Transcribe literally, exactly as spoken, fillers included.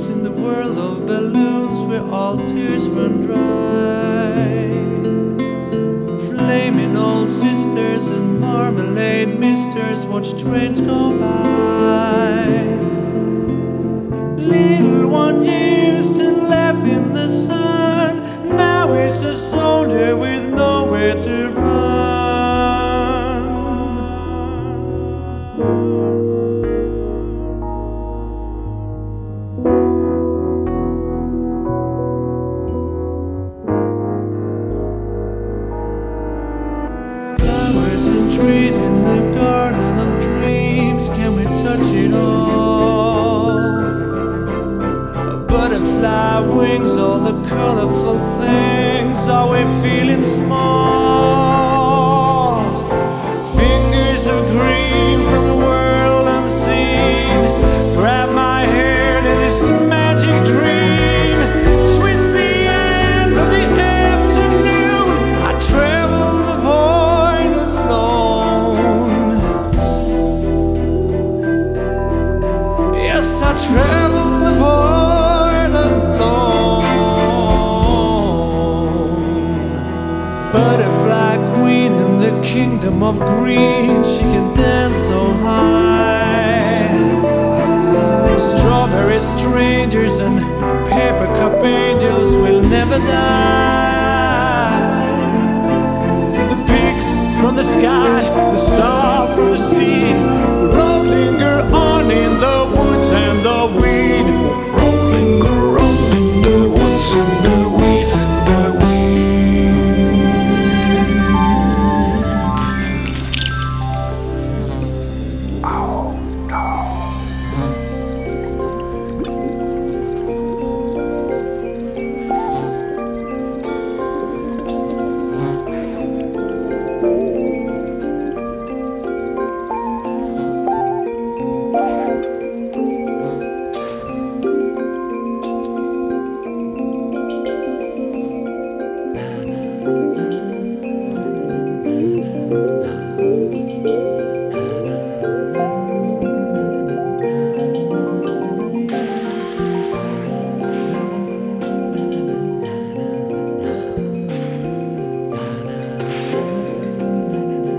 dreams in the world of balloons where all tears run dry. Flaming old sisters and marmalade misters watch trains go by. Little one used to laugh in the sun, now he's a soldier with nowhere to run. Flowers and trees in the garden of dreams, can we touch it all? A butterfly wings, all the colorful things, are we feeling small? Fingers of green from a world unseen, grab my hand in this magic dream. Twist the end of the afternoon, I travel the void alone. Yes, I travel the void alone. Butterfly queen in the kingdom of green, she can dance